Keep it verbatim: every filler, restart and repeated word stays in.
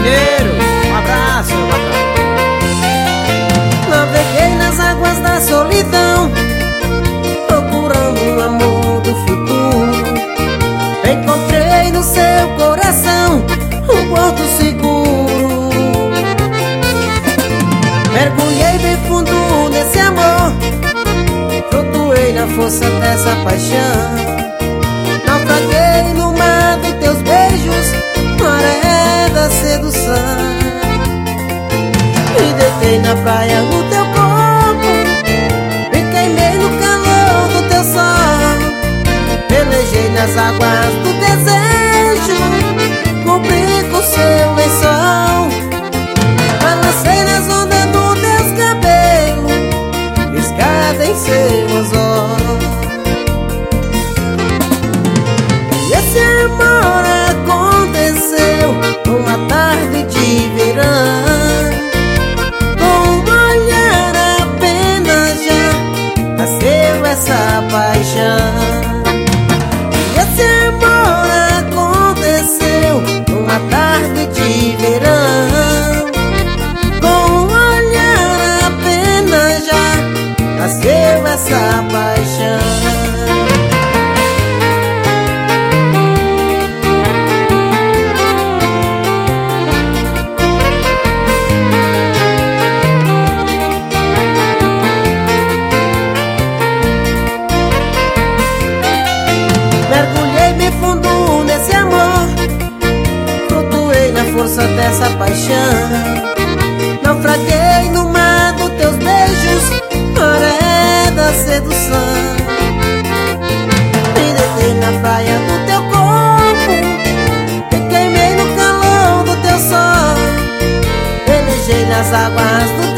Mineiro, um abraço, meu patrão. Naveguei nas águas da solidão, procurando um amor do futuro. Encontrei no seu coração um porto seguro. Mergulhei bem fundo nesse amor, flutuei na força dessa paixão. Naufraguei no mar dos teus beijos, maré da sedução. Me deitei na praia no teu corpo, me queimei no calor do teu sol. Pelejei nas águas do desejo, cobri com seu lençol. Balancei nas ondas do teus cabelos, escada em seu anzol. E esse amor aconteceu uma tarde de verão. Com um olhar apenas já nasceu essa paixão. Esse amor aconteceu numa tarde de verão. Com um olhar apenas já nasceu essa paixão. Mergulhei bem fundo nesse amor, flutuei na força dessa paixão. Naufraguei no mar dos teus beijos, maré da sedução. Me deitei na praia do teu corpo, me queimei no calor do teu sol. Pelejei nas águas do